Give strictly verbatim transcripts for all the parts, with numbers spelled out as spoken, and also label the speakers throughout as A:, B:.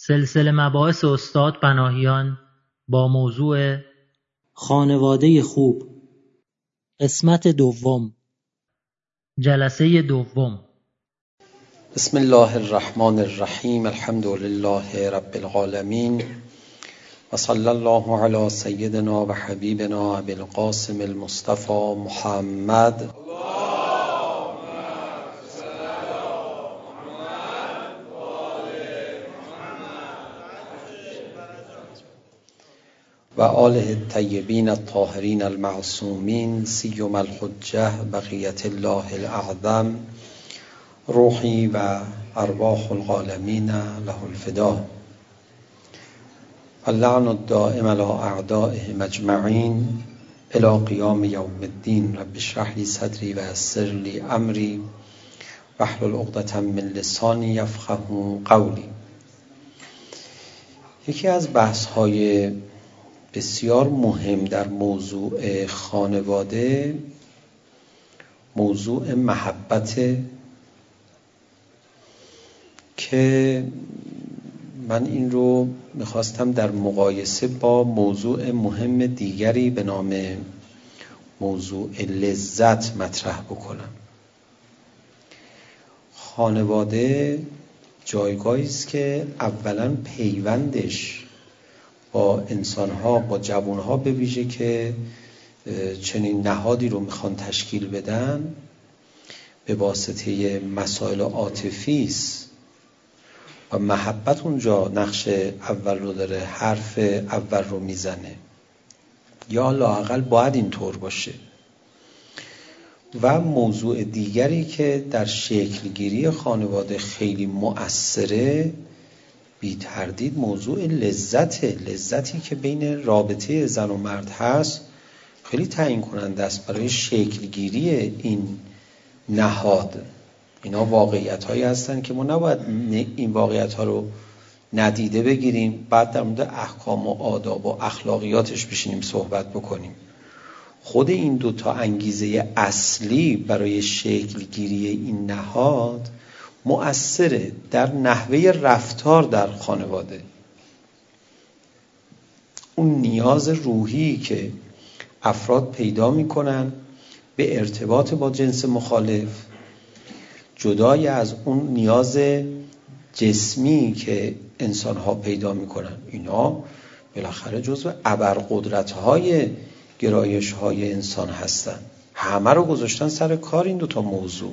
A: سلسله مباحث استاد پناهیان با موضوع
B: خانواده خوب، قسمت دوم،
A: جلسه دوم.
C: بسم الله الرحمن الرحیم. الحمد لله رب العالمین و صلی الله علی سیدنا و حبیبنا ابی القاسم المصطفى محمد و آله الطیبین الطاهرین المعصومین سیما الحجة بقیة الله الاعظم روحی و ارواح العالمین له الفدا. اللعن الدائم علی اعدائهم اجمعین الی قیام یوم الدین. رب اشرح لی صدری و یسر لی امری واحلل عقدة من لسانی یفقهوا قولی. یکی از بحث‌های بسیار مهم در موضوع خانواده موضوع محبت، که من این رو میخواستم در مقایسه با موضوع مهم دیگری به نام موضوع لذت مطرح بکنم. خانواده جایگاهی است که اولا پیوندش با انسان‌ها، با جوان‌ها به ویژه که چنین نهادی رو میخوان تشکیل بدن، به واسطه مسائل عاطفی است و محبت اونجا نقش اول رو داره، حرف اول رو میزنه، یا لااقل باید اینطور باشه. و موضوع دیگری که در شکلگیری خانواده خیلی مؤثره بی تردید موضوع لذت لذتی که بین رابطه زن و مرد هست خیلی تعیین کننده است برای شکلگیری این نهاد. اینا واقعیت هایی هستن که ما نباید این واقعیت ها رو ندیده بگیریم بعد در مورد احکام و آداب و اخلاقیاتش بشینیم صحبت بکنیم. خود این دوتا انگیزه اصلی برای شکلگیری این نهاد مؤثره در نحوه رفتار در خانواده. اون نیاز روحی که افراد پیدا میکنن به ارتباط با جنس مخالف، جدای از اون نیاز جسمی که انسان‌ها پیدا میکنن، اینا بالاخره جزو ابرقدرت‌های گرایش‌های انسان هستن. همه رو گذاشتن سر کار این دوتا موضوع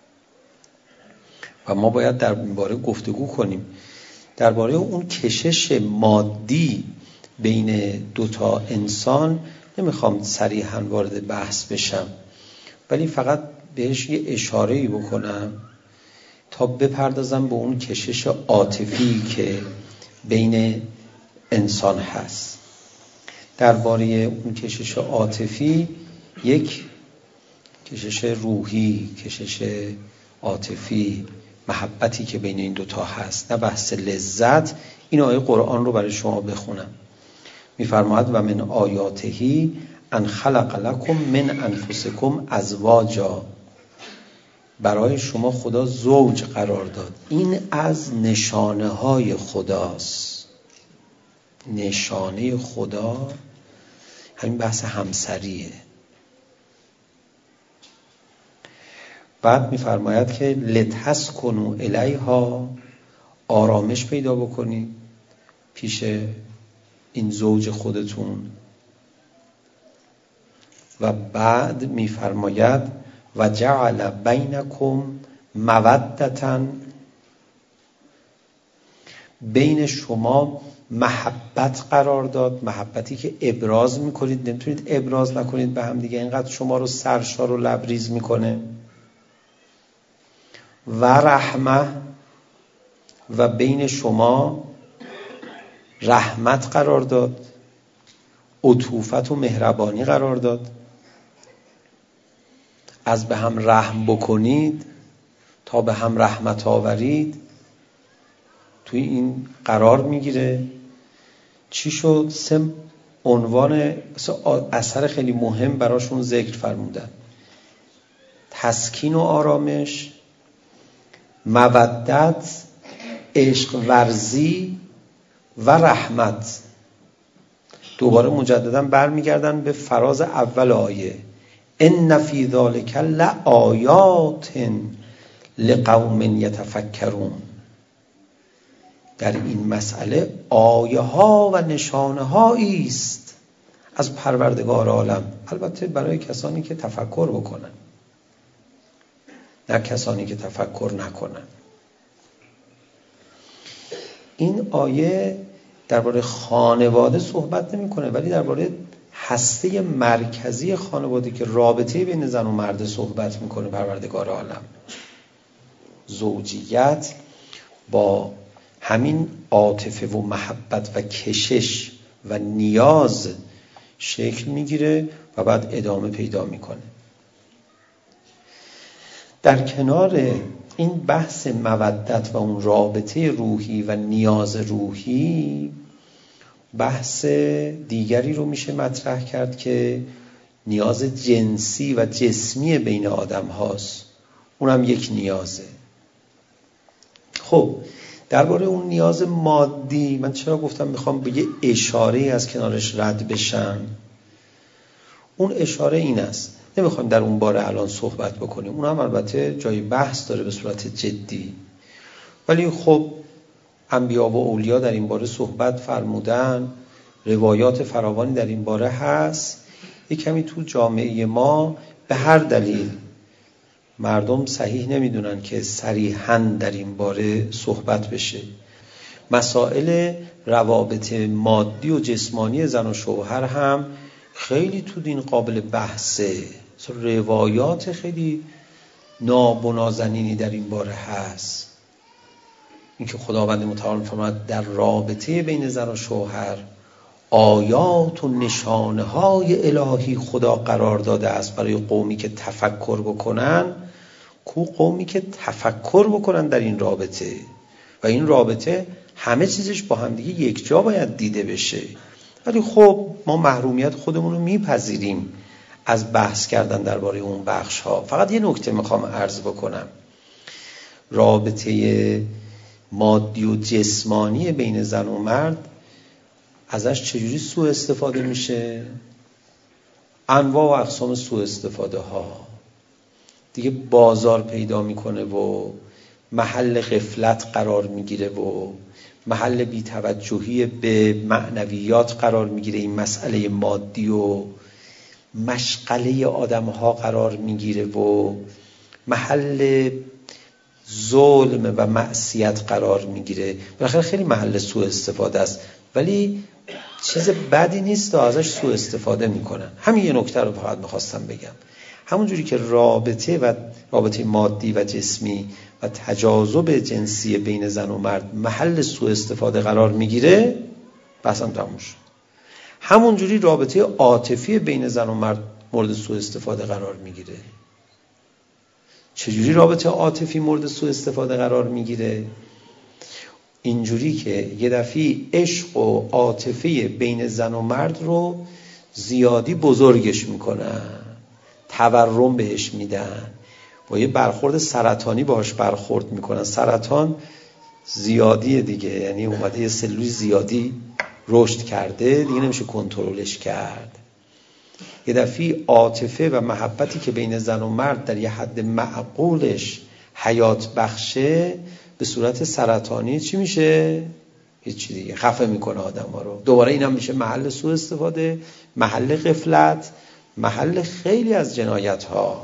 C: و ما باید در این باره گفتگو کنیم. درباره اون کشش مادی بین دوتا انسان نمیخوام صریحاً وارد بحث بشم، ولی فقط بهش یه اشاره‌ای بکنم تا بپردازم به اون کشش عاطفی که بین انسان هست. درباره اون کشش عاطفی، یک کشش روحی، کشش عاطفی، محبتی که بین این دوتا هست، نه بحث لذت. این آیه قرآن رو برای شما بخونم. میفرماید و من آیاتهی ان خلق لکم من انفسکم ازواجا. برای شما خدا زوج قرار داد. این از نشانه های خداست. نشانه خدا همین بحث همسریه. بعد میفرماید که لتسکنوا الیها، آرامش پیدا بکنید پیش این زوج خودتون. و بعد میفرماید و جعل بینکم مودة، بین شما محبت قرار داد. محبتی که ابراز میکنید، نمیتونید ابراز نکنید به هم دیگه، اینقدر شما رو سرشار و لبریز میکنه. و رحمه، و بین شما رحمت قرار داد، عطوفت و مهربانی قرار داد. از به هم رحم بکنید تا به هم رحمت آورید توی این قرار میگیره. چی شد؟ سه عنوان اثر خیلی مهم براشون ذکر فرمودن: تسکین و آرامش، مودت، عشق ورزی و رحمت. دوباره مجددا برمیگردن به فراز اول آیه، ان فی ذلک لآیات لقوم یتفکرون. در این مسئله آیه ها و نشانه هایی است از پروردگار عالم، البته برای کسانی که تفکر بکنن، نه کسانی که تفکر نکنن. این آیه درباره خانواده صحبت نمی‌کنه، ولی درباره هسته مرکزی خانواده که رابطه بین زن و مرد صحبت میکنه پروردگار عالم. زوجیت با همین عاطفه و محبت و کشش و نیاز شکل میگیره و بعد ادامه پیدا میکنه. در کنار این بحث مودت و اون رابطه روحی و نیاز روحی، بحث دیگری رو میشه مطرح کرد که نیاز جنسی و جسمی بین آدم هاست. اونم یک نیازه. خب درباره اون نیاز مادی من چرا گفتم میخوام به یه اشاره از کنارش رد بشم؟ اون اشاره این است، نمیخوام در اون باره الان صحبت بکنیم، اونم البته جای بحث داره به صورت جدی، ولی خب انبیا و اولیا در این باره صحبت فرمودن، روایات فراوانی در این باره هست. یک کمی تو جامعه ما به هر دلیل مردم صحیح نمیدونن که صریحاً در این باره صحبت بشه. مسائل روابط مادی و جسمانی زن و شوهر هم خیلی تو دین قابل بحثه. روایات خیلی ناب و نازنینی در این باره هست. اینکه خداوند متعال فرمود در رابطه بین زن و شوهر آیات و نشانه های الهی خدا قرار داده است برای قومی که تفکر بکنن. کو قومی که تفکر بکنن در این رابطه، و این رابطه همه چیزش با هم دیگه یک جا باید دیده بشه. ولی خب ما محرومیت خودمون رو میپذیریم از بحث کردن درباره اون بخش ها. فقط یه نکته میخوام عرض بکنم، رابطه مادی و جسمانی بین زن و مرد ازش چجوری سوء استفاده میشه؟ انواع و اقسام سوء استفاده ها دیگه بازار پیدا میکنه و محل غفلت قرار میگیره و محل بی‌توجهی به معنویات قرار میگیره. این مسئله مادی و مشغله آدم ها قرار میگیره و محل ظلم و معصیت قرار میگیره. بالاخره خیلی محل سوء استفاده است، ولی چیز بدی نیست و ازش سوء استفاده میکنن. همین یه نکته رو فقط میخواستم بگم. همون جوری که رابطه و رابطه مادی و جسمی و تجاذب جنسی بین زن و مرد محل سوء استفاده قرار میگیره، بحثم تموم شد. همون جوری رابطه عاطفی بین زن و مرد مورد سوء استفاده قرار میگیره. چجوری رابطه عاطفی مورد سوء استفاده قرار میگیره؟ اینجوری که یه دفعه عشق و عاطفه بین زن و مرد رو زیادی بزرگش میکنن، تورم بهش میدن، با یه برخورد سرطانی باهاش برخورد میکنن. سرطان زیادیه دیگه، یعنی اومده یه سلول زیادی رشد کرده دیگه نمیشه کنترلش کرد. یه دفعه عاطفه و محبتی که بین زن و مرد در یه حد معقولش حیات بخشه به صورت سرطانی چی میشه؟ هیچی دیگه، خفه میکنه آدم ها رو. دوباره اینم میشه محل سوء استفاده، محل غفلت، محل خیلی از جنایت ها.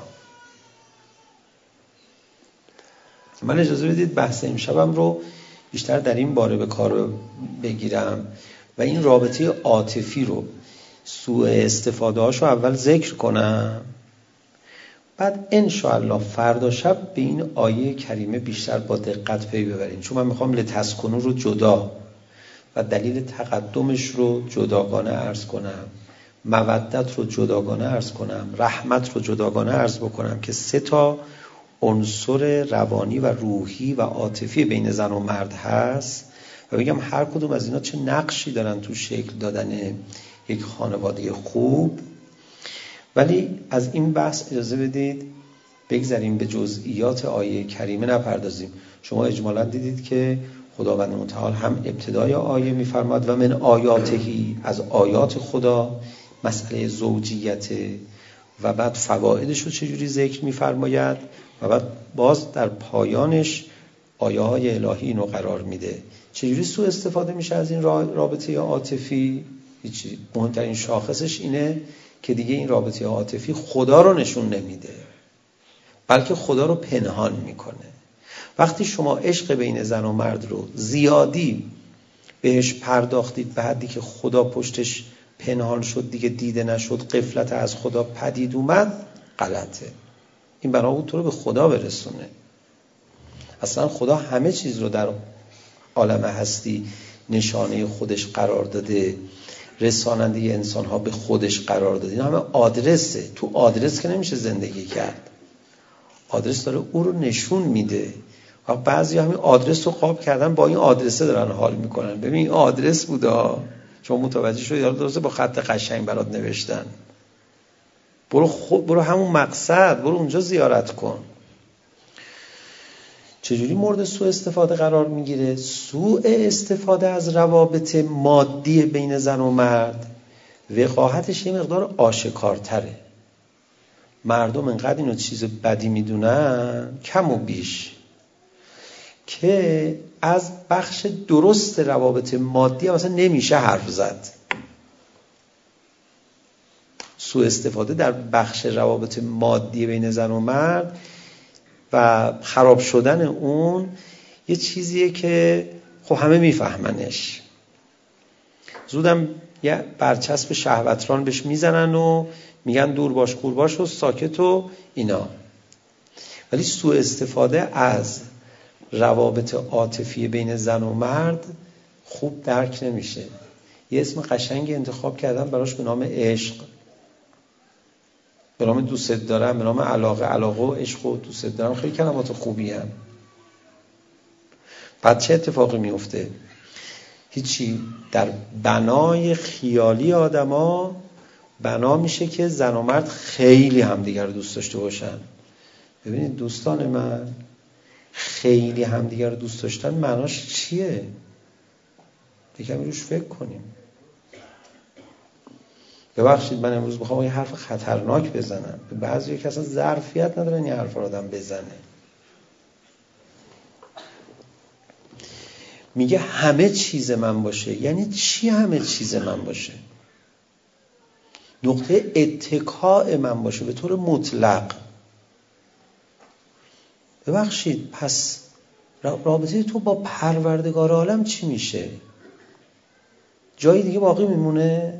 C: من اجازه بدید بحث امشبم رو بیشتر در این باره به کار بگیرم و این رابطه عاطفی رو، سوء استفاده هاشو اول ذکر کنم، بعد انشاءالله فردا شب به این آیه کریمه بیشتر با دقت پی ببریم، چون من میخوام لتسکنوا رو جدا و دلیل تقدمش رو جداگانه عرض کنم، مودت رو جداگانه عرض کنم، رحمت رو جداگانه عرض بکنم که سه تا عنصر روانی و روحی و عاطفی بین زن و مرد هست و بگم هر کدوم از اینا چه نقشی دارن تو شکل دادن یک خانواده خوب. ولی از این بحث اجازه بدید بگذاریم به جزئیات آیه کریمه نپردازیم. شما اجمالا دیدید که خداوند متعال هم ابتدای آیه میفرماد و من آیاتهی، از آیات خدا مسئله زوجیت و بعد فوائدش رو چجوری ذکر میفرماید و بعد باز در پایانش آیه های الهی اینو قرار میده. چجوری سوء استفاده میشه از این رابطه عاطفی؟ هیچی. مهمترین شاخصش اینه که دیگه این رابطه عاطفی خدا رو نشون نمیده، بلکه خدا رو پنهان میکنه. وقتی شما عشق بین زن و مرد رو زیادی بهش پرداختید به حدی که خدا پشتش پنهان شد، دیگه دیده نشد، غفلت از خدا پدید اومد، غلطه. این بنا بود تو رو به خدا برسونه. اصلا خدا همه چیز رو در عالم هستی نشانه خودش قرار داده، رساننده انسان ها به خودش قرار داده. این همه آدرسه. تو آدرس که نمیشه زندگی کرد. آدرس داره او رو نشون میده و بعضی همین آدرس رو قاب کردن، با این آدرسه دارن حال میکنن. ببین این آدرس بودا، چون متوجه شدی یارو درسته با خط قشنگ برات نوشتن، برو خود برو همون مقصد، برو اونجا زیارت کن. چجوری مورد سوء استفاده قرار میگیره؟ سوء استفاده از روابط مادی بین زن و مرد وقاحتش یه مقدار آشکارتره. مردم انقدر اینو چیز بدی میدونن، کم و بیش، که از بخش درست روابط مادی مثلا نمیشه حرف زد. سوء استفاده در بخش روابط مادی بین زن و مرد و خراب شدن اون یه چیزیه که خب همه میفهمنش. زودم یه برچسب شهوتران بهش میزنن و میگن دور باش کور باش و ساکت و اینا. ولی سوء استفاده از روابط عاطفی بین زن و مرد خوب درک نمیشه. یه اسم قشنگی انتخاب کردن براش به نام عشق، به نام دوست دارم، به نام علاقه. علاقه و عشق و دوست دارم خیلی کلمات خوبی هستند. بعد چه اتفاقی میفته؟ هیچی. در بنای خیالی آدما بنا میشه که زن و مرد خیلی همدیگر رو دوست داشته باشن. ببینید دوستان من، خیلی همدیگر رو دوست داشتن معناش چیه؟ یکم روش فکر کنیم. ببخشید من امروز میخوام یه حرف خطرناک بزنم. به بعضی که اصلا ظرفیت ندارن این حرف رو آدم بزنه. میگه همه چیز من باشه. یعنی چی همه چیز من باشه؟ نقطه اتکاء من باشه به طور مطلق. ببخشید پس رابطه تو با پروردگار عالم چی میشه؟ جایی دیگه باقی میمونه؟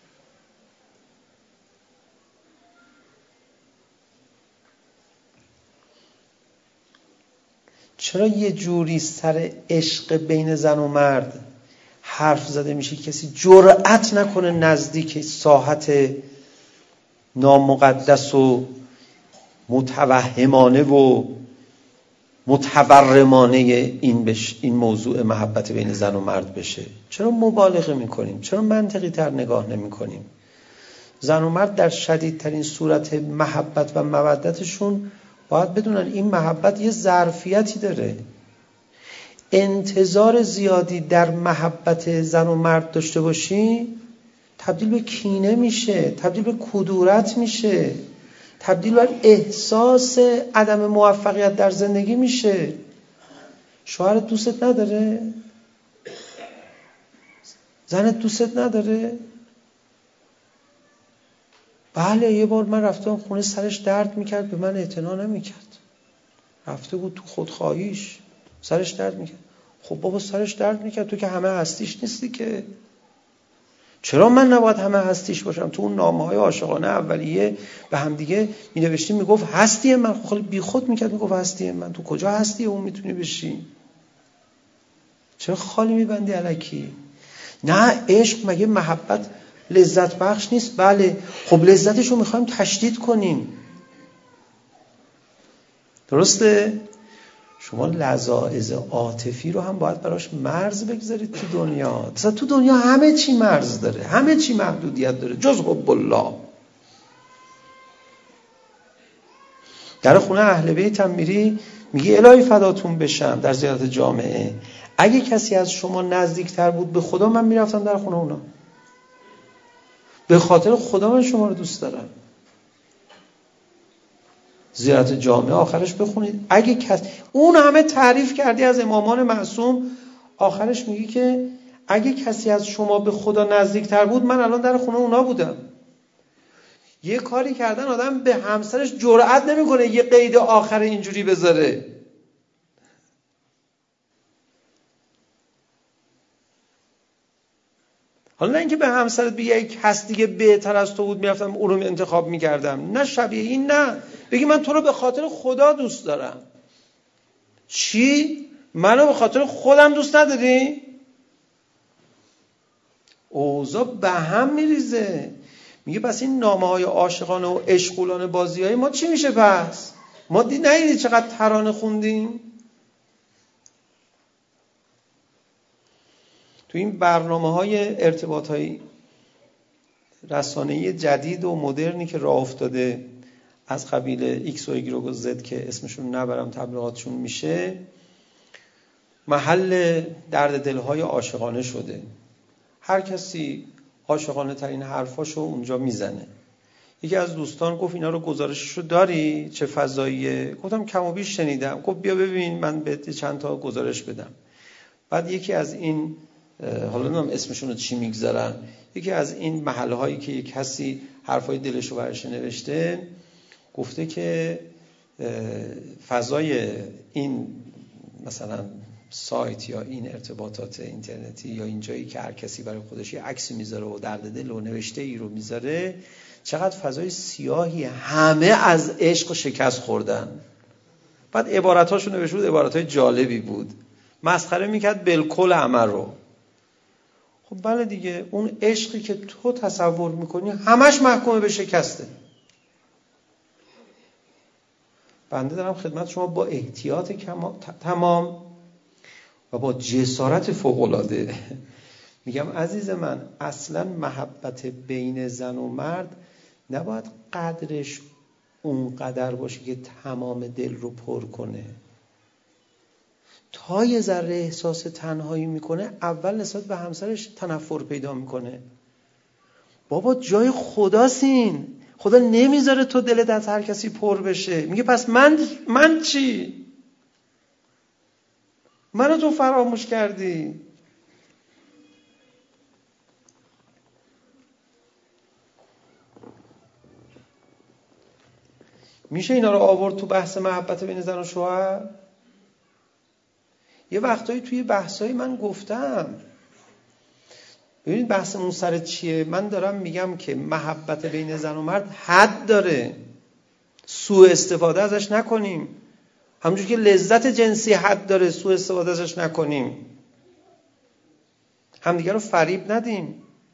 C: چرا یه جوری سر عشق بین زن و مرد حرف زده میشه کسی جرأت نکنه نزدیک ساحت نامقدس و متوهمانه و متورمانه این بش این موضوع محبت بین زن و مرد بشه؟ چرا مبالغه میکنیم؟ چرا منطقی تر نگاه نمی کنیم؟ زن و مرد در شدیدترین صورت محبت و مودتشون باید بدونن این محبت یه ظرفیتی داره. انتظار زیادی در محبت زن و مرد داشته باشی تبدیل به کینه میشه، تبدیل به کدورت میشه، تبدیل به احساس عدم موفقیت در زندگی میشه. شوهرت دوستت نداره؟ زنت دوستت نداره؟ بله یه بار من رفتم خونه سرش درد میکرد، به من اعتنا نمیکرد، رفته بود تو خودخواهیش سرش درد میکرد. خب بابا سرش درد میکرد، تو که همه هستیش نیستی که. چرا من نباید همه هستیش باشم؟ تو اون نامه‌های عاشقانه اولیه به هم دیگه می‌نوشتیم، میگفت هستی من. خب خیلی بیخود میکرد، میگفت هستی من. تو کجا هستی اون میتونی بشی؟ چرا خالی میبندی الکی؟ نه عشق مگه محبت لذت بخش نیست؟ بله خب لذتش رو میخوایم تشدید کنیم، درسته؟ شما لذاذ عاطفی رو هم باید براش مرز بگذارید تو دنیا. مثلا تو دنیا همه چی مرز داره، همه چی محدودیت داره جز حب الله. در خونه اهل بیت هم میری میگی الهی فداتون بشم در زیارت جامعه، اگه کسی از شما نزدیکتر بود به خدا، من میرفتم در خونه اونا. به خاطر خدا من شما رو دوست دارم. زیارت جامعه آخرش بخونید. اگه کس اون همه تعریف کردی از امامان معصوم، آخرش میگی که اگه کسی از شما به خدا نزدیکتر بود، من الان در خونه اونا بودم. یه کاری کردن آدم به همسرش جرئت نمیکنه یه قید آخر اینجوری بذاره. حالا نه اینکه به همسرت بگی یک کس دیگه بهتر از تو بود میرفتم اون رو انتخاب میکردم، نه شبیه این، نه بگی من تو رو به خاطر خدا دوست دارم. چی؟ منو به خاطر خودم دوست نداری؟ اوضاع به هم میریزه. میگه پس این نامه های عاشقانه و عشقولانه بازی های ما چی میشه پس؟ ما دی ندیدی چقدر ترانه خوندیم؟ تو این برنامه های ارتباط های رسانه‌ای جدید و مدرنی که راه افتاده از قبیل ایکس و ایگرگ و زد که اسمشون نبرم تبلیغاتشون میشه، محل درد دلهای عاشقانه شده. هر کسی عاشقانه ترین حرفاشو اونجا میزنه. یکی از دوستان گفت اینا رو گزارششو داری؟ چه فضاییه؟ گفتم کم و بیش شنیدم. گفت بیا ببین من بهت چند تا گزارش بدم. بعد یکی از این، حالا نمیدونم اسمشون رو چی میگذارن، یکی از این محله هایی که یک کسی حرفای دلشو برش نوشته، گفته که فضای این مثلا سایت یا این ارتباطات اینترنتی یا این جایی که هر کسی برای خودش یه عکسی میذاره و درد دل و نوشته ای رو میذاره، چقدر فضای سیاهی، همه از عشق شکست خوردن. بعد عبارتاشو نوشته بود، عبارتای جالبی بود، مسخره میکرد بالکل همه رو. خب بله دیگه، اون عشقی که تو تصور میکنی همش محکوم به شکسته. بنده دارم خدمت شما با احتیاط تمام و با جسارت فوق‌العاده میگم عزیز من، اصلا محبت بین زن و مرد نباید قدرش اونقدر باشه که تمام دل رو پر کنه. تا یه ذره احساس تنهایی میکنه، اول نسبت به همسرش تنفر پیدا میکنه. بابا جای خداسین، خدا نمیذاره تو دلت از هر کسی پر بشه. میگه پس من من چی؟ منو تو فراموش کردی. میشه اینا رو آورد تو بحث محبت بین زن و شوهر؟ یه وقتایی توی بحثایی من گفتم ببینید بحثمون سر چیه. من دارم میگم که محبت بین زن و مرد حد داره، سوء استفاده ازش نکنیم. همونجور که لذت جنسی حد داره، سوء استفاده ازش نکنیم. همدیگه رو فریب ندیم.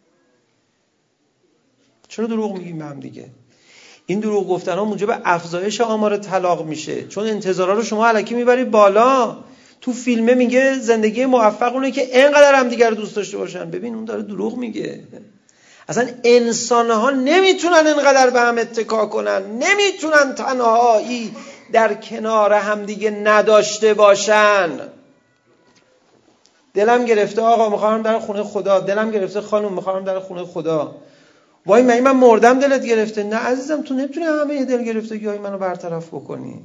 C: چرا دروغ میگیم به هم دیگه؟ این دروغ گفتن ها موجب افزایش آمار طلاق میشه، چون انتظارا رو شما الکی میبری بالا. تو فیلمه میگه زندگی موفق اونه که اینقدر هم دیگر رو دوست داشته باشن. ببین اون داره دروغ میگه. اصلا انسان ها نمیتونن اینقدر به هم اتکا کنن، نمیتونن تنهایی در کنار هم دیگه نداشته باشن. دلم گرفته آقا میخوام در خونه خدا، دلم گرفته خانم میخوام در خونه خدا. وای من من مردم دلت گرفته. نه عزیزم، تو نمیتونی همه دل گرفتگی های منو برطرف بکنی.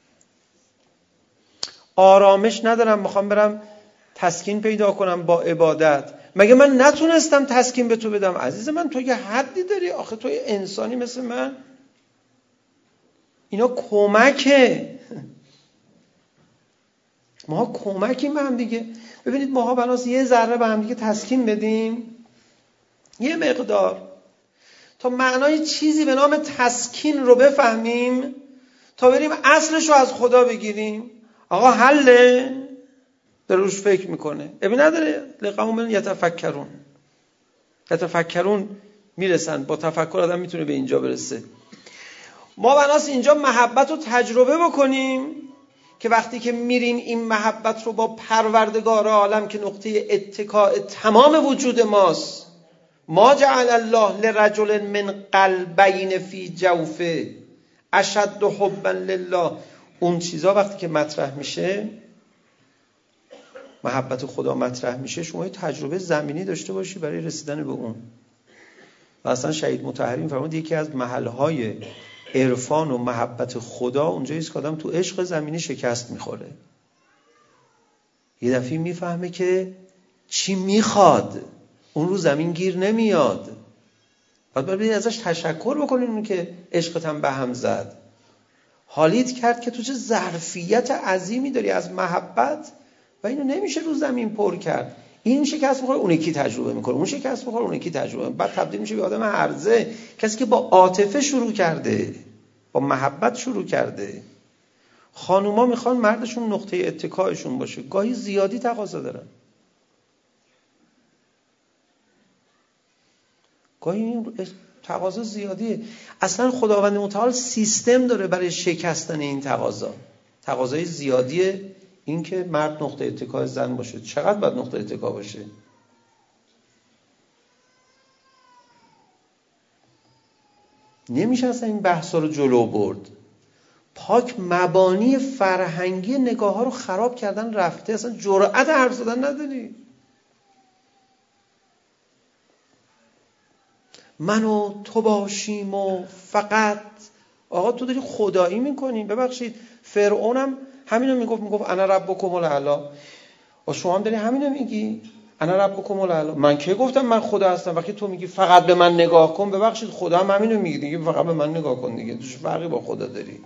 C: آرامش ندارم، میخوام برم تسکین پیدا کنم با عبادت. مگه من نتونستم تسکین به تو بدم؟ عزیز من تو یه حدی داری، آخه تو یه انسانی مثل من. اینا کمکه، ما کمکیم به هم دیگه. ببینید ماها بناس یه ذره به هم دیگه تسکین بدیم، یه مقدار، تا معنای چیزی به نام تسکین رو بفهمیم، تا بریم اصلش رو از خدا بگیریم. آقا حله، داره روش فکر میکنه، ابی نداره. لقوم یتفکرون، یتفکرون میرسن. با تفکر آدم میتونه به اینجا برسه. ما بناس اینجا محبت رو تجربه بکنیم که وقتی که میریم این محبت رو با پروردگار عالم که نقطه اتکاء تمام وجود ماست، ما جعل الله لرجل من قلبین فی جوفه اشد حبا لله، اون چیزا وقتی که مطرح میشه محبت خدا مطرح میشه، شما یه تجربه زمینی داشته باشی برای رسیدن به اون. و اصلا شهید مطهری می‌فرماد یکی از محل‌های عرفان و محبت خدا اونجاییست که آدم تو عشق زمینی شکست میخوره. یه دفعه میفهمه که چی میخواد، اون رو زمین گیر نمیاد. بعد باید ازش تشکر بکنین اون که عشقت هم به هم زد. حالیت کرد که تو چه ظرفیت عظیمی داری از محبت و اینو نمیشه رو زمین پر کرد. این شکست میخوره، اون یکی تجربه میکنه، اون شکست میخوره، اون یکی تجربه میکنه. بعد تبدیل میشه به آدم هرزه، کسی که با عاطفه شروع کرده، با محبت شروع کرده. خانوما میخوان مردشون نقطه اتکایشون باشه، گاهی زیادی تقاضا دارن، گاهی این تقاضا زیادیه. اصلا خداوند متعال سیستم داره برای شکستن این تقاضا. تقاضای زیادیه این که مرد نقطه اتکای زن باشه. چقدر باید نقطه اتکا باشه؟ نمیشه اصلا این بحثا رو جلو برد. پاک مبانی فرهنگی نگاه ها رو خراب کردن رفته، اصلا جرأت حرف زدن نداری. من و تو باشیم و فقط. آقا تو داری خدایی میکنی. ببخشید فرعون هم همینو میگفت، میگفت انا ربکم الاعلی. و شما هم داری همینو میگی، انا ربکم الاعلی. من کی گفتم من خدا هستم؟ وقتی تو میگی فقط به من نگاه کن، ببخشید خدا هم همینو میگه دیگه، فقط به من نگاه کن دیگه. توش فرقی با خدا داری؟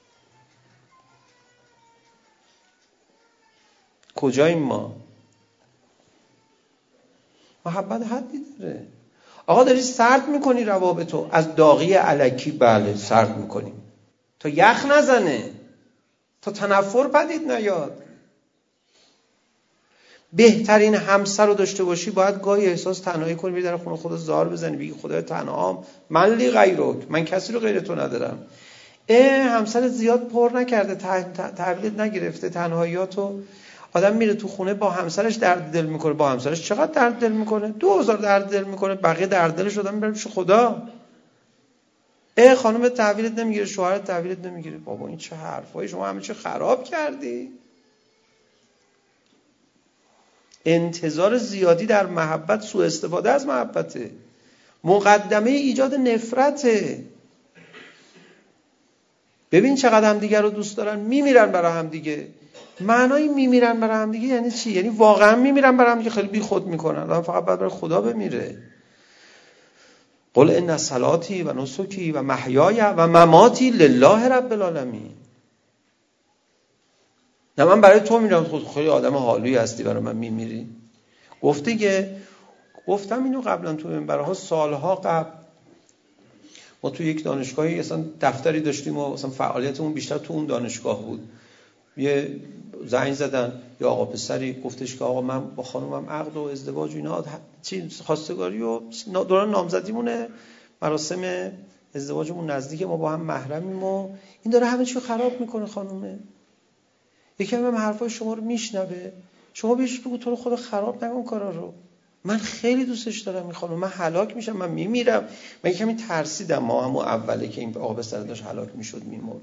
C: کجاییم ما؟ محبت حدی داره. آقا داری سرد میکنی روابطو از داغی الکی. بله سرد میکنیم تا یخ نزنه، تا تنفر پدید نیاد. بهترین همسر رو داشته باشی باید گاهی احساس تنهایی کنی، بری در خونه خدا زار بزنی، بگی خدای تنهام، من لی غیرک، من کسی رو غیر تو ندارم. اه همسر زیاد پر نکرده، تحویلت نگرفته، تنهاییاتو. آدم میره تو خونه با همسرش درد دل میکنه. با همسرش چقدر درد دل میکنه؟ دو هزار درد دل میکنه. بقیه درد دلش آدم میبره پیش خدا. اه خانم تحویلت نمیگیره، شوهرت تحویلت نمیگیره. بابا این چه حرفایی، شما همه چی خراب کردی. انتظار زیادی در محبت سوء استفاده از محبته، مقدمه ایجاد نفرته. ببین چقدر هم دیگه رو دوست دارن، میمیرن برای هم دیگه. معنای میمیرن برای هم دیگه یعنی چی؟ یعنی واقعا میمیرن برای هم دیگه، خیلی بی خود میکنن. آدم فقط باید برای خدا بمیره. قل ان صلاتی و نسکی و محیای و مماتی لله رب العالمین. نه من برای تو میرم، خود خیلی آدم حالویی هستی برای من میمیری. گفته که گفتم اینو قبلا تو منبرها، سالها قبل ما تو یک دانشگاهی اصلا دفتری داشتیم و اصلا فعالیتمون بیشتر تو اون دانشگاه بود. یه زنگ زدن یا آقا پسری گفتش که آقا من با خانومم عقد و ازدواج و اینا چی خواستگاری و دوران نامزدیمونه، مراسم ازدواجمون نزدیک، ما با هم محرمیم و این داره همه چی خراب میکنه. خانومه یکی هم حرفای شما رو میشنوه، شما بهش بگو تو رو خدا خراب نکن کارا رو، من خیلی دوستش دارم این خانم، من هلاک میشم، من میمیرم. من کمی ترسیدم، ما همون اوله که این آقا پسر داشت هلاک میشد میمرد.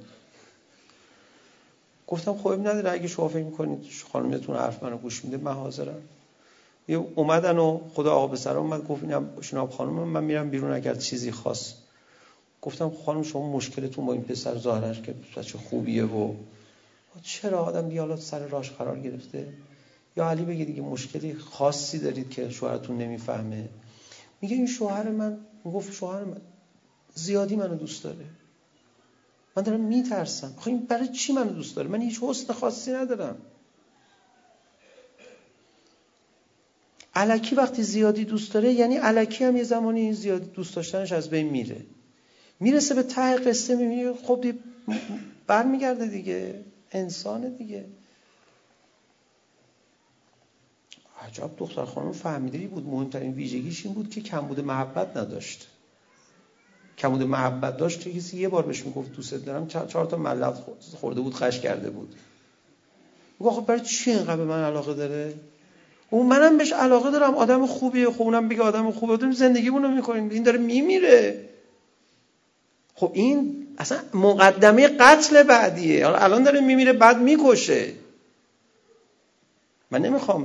C: گفتم خب نداره، اگه شما فکر میکنید خانمتون حرف منو گوش میده من حاضرم. یه اومدن و خدا آقا پسر اومد گفت اینم شناب خانم من میرم بیرون اگر چیزی خواست. گفتم خانم شما مشکلتون با این پسر ظاهرش که بچه خوبیه و چرا آدم دیالات سر راش قرار گرفته؟ یا علی بگه دیگه مشکلی خاصی دارید که شوهرتون نمیفهمه؟ میگه این شوهر من، میگفت شوهر من زیادی منو دوست داره، من دارم میترسم. آخه این برای چی منو دوست داره؟ من هیچ حسن خاصی ندارم. الکی وقتی زیادی دوست داره یعنی الکی هم یه زمانی این زیادی دوست داشتنش از بین میره، میرسه به ته قصه میبینی خب دی برمیگرده دیگه، انسانه دیگه. عجب دختر خانم فهمیده‌ای بود، مهمترین ویژگیش این بود که کمبود محبت نداشت. کمبود محبت داشت که کسی یه بار بهش میگفت دوست دارم چهار تا ملت خورده بود، خش کرده بود. میگه خب برای چی اینقدر به من علاقه داره؟ اون منم بهش علاقه دارم، آدم خوبیه، خب اونم بگه آدم خوبه، داریم زندگیمون رو میکنیم، این داره میمیره. خب این اصلا مقدمه قتل بعدیه. الان داره میمیره بعد میکشه. من نمیخوام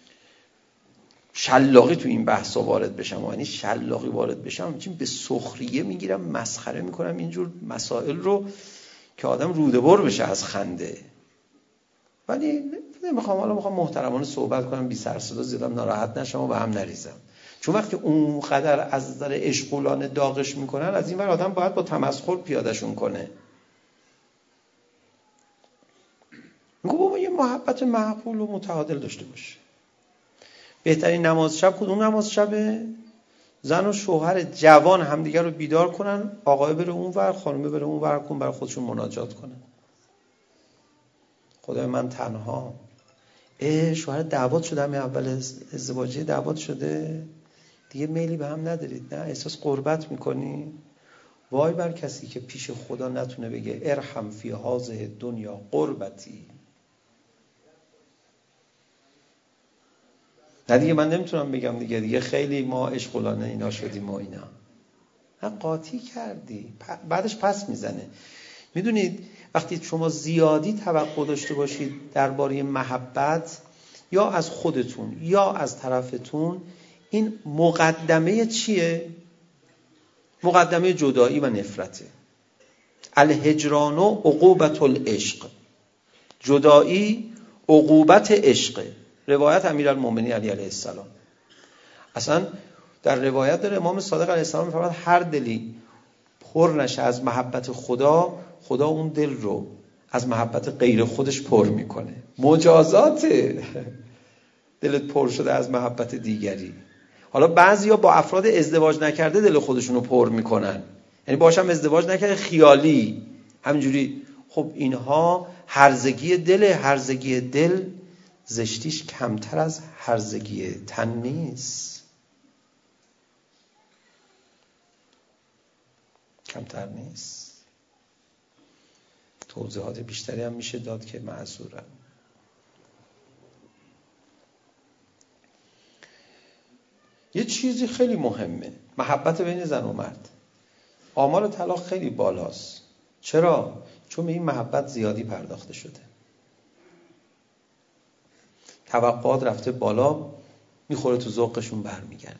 C: شلاقی تو این بحثا وارد بشم، یعنی شلاقی وارد بشم چون به سخریه میگیرم، مسخره میکنم اینجور مسائل رو که آدم روده بر بشه از خنده. ولی نمیخوام، حالا میخوام محترمانه صحبت کنم، بی سر صدا زیادم ناراحت نشم و به هم نریزم. چون وقتی اونقدر از نظر اشغولانه داغش میکنن، از این ور آدم باید با تمسخر پیادهشون کنه. میگو بابا یه محبت معقول و متعادل داشته باشه. بهترین نماز شب کدوم نماز شبه؟ زن و شوهر جوان همدیگر رو بیدار کنن، آقای بره اون ور، خانمه بره اون ور، کن برای خودشون مناجات کنن. خدای من تنها. اه شوهر دعوت شده، همین اول ازدواجی دعوت شده، دیگه میلی به هم ندارید، نه احساس قربت میکنی؟ وای بر کسی که پیش خدا نتونه بگه ارحم فی هذه دنیا قربتی. نه دیگه من نمیتونم بگم دیگه دیگه خیلی ما اشغولانه اینا شدیم و اینا. نه قاطی کردی، بعدش پس میزنه. میدونید وقتی شما زیادی توقع داشته باشید درباره محبت، یا از خودتون یا از طرفتون، این مقدمه چیه؟ مقدمه جدایی و نفرته. الهجران و عقوبت العشق. جدایی عقوبت عشق. روایت امیرالمومنین علی علیه السلام. اصلا در روایت داره امام صادق علیه السلام میفرماید هر دلی پر نشه از محبت خدا، خدا اون دل رو از محبت غیر خودش پر میکنه. مجازاته دلت پر شده از محبت دیگری. حالا بعضیا با افراد ازدواج نکرده دل خودشون رو پر میکنن، یعنی باشم ازدواج نکرده خیالی همینجوری. خب اینها هرزگی دل. هرزگی دل زشتیش کمتر از هرزگی تن نیست، کمتر نیست. توضیحات بیشتری هم میشه داد که معذورم. یه چیزی خیلی مهمه، محبت بین زن و مرد. آمار طلاق خیلی بالاست. چرا؟ چون به این محبت زیادی پرداخته شده، توقعات رفته بالا، میخوره تو ذوقشون برمیگردن.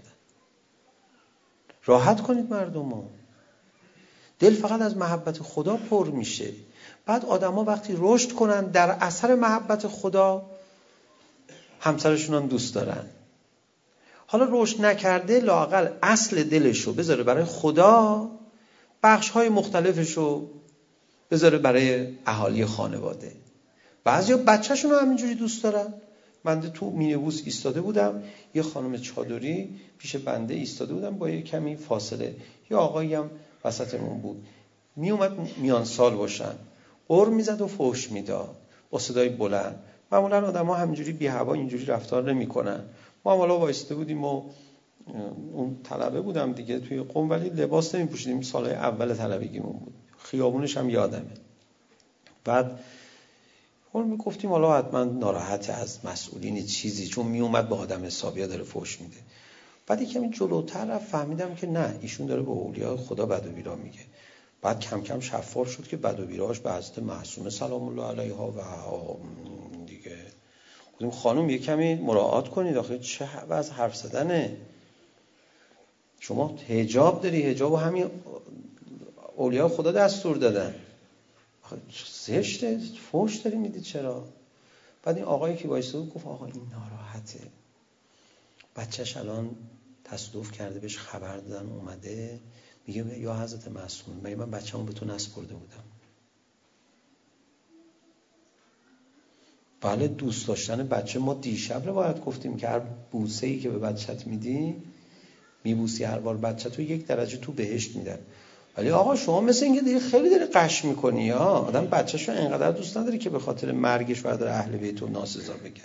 C: راحت کنید مردمو. دل فقط از محبت خدا پر میشه. بعد آدما وقتی رشد کنن در اثر محبت خدا، همسرشون هم دوست دارن. حالا رشد نکرده، لااقل اصل دلشو بذاره برای خدا، بخش‌های مختلفشو بذاره برای اهالی خانواده. بعضیا بچه‌شون رو همینجوری دوست دارن. بنده تو مینیبوس ایستاده بودم، یه خانم چادری پیش بنده ایستاده بودم با یه کمی فاصله، یه آقایی هم وسطمون بود، می اومد میان سال باشن، قر میزد و فحش میداد با صدای بلند. معمولا آدم‌ها همینجوری بی هوا اینجوری رفتار نمی‌کنن. ما حالا وایساده بودیم و اون طلبه بودم دیگه توی قم، ولی لباس نمی‌پوشیدیم، سالهای اول طلبگیمون بود، خیابونش هم یادمه. بعد اون میگفتیم حالا حتما ناراحت از مسئولین چیزی، چون می اومد به آدم حسابیا داره فحش میده. بعد کمی جلوتر رفت فهمیدم که نه، ایشون داره به اولیاء خدا بد و بیرا میگه. بعد کم کم شفاف شد که بد و بیراش به حضرت معصومه سلام الله علیها و دیگه. گفتیم خانم یه کمی مراعات کنید، آخه چه وضع حرف زدنه؟ شما حجاب داری، حجابو همین اولیاء خدا دستور دادن، زشته، فحش داری میدی چرا؟ بعد این آقایی که وایساده گفت آقا این ناراحته، بچهش الان تصادف کرده، بهش خبر دادن اومده، میگه یا حضرت معصوم مگه من بچه‌مو به تو نسپرده بودم؟ بله دوست داشتن بچه، ما دیشب رو باید گفتیم که هر بوسه‌ای که به بچت میدی، میبوسی هر بار بچت رو یک درجه تو بهشت میدن. ولی آقا شما مثل اینکه دیگه خیلی داری قش میکنی. ها آدم بچه‌شو اینقدر دوست نداره که به خاطر مرگش بعد اهل بیت و ناسزا بگه.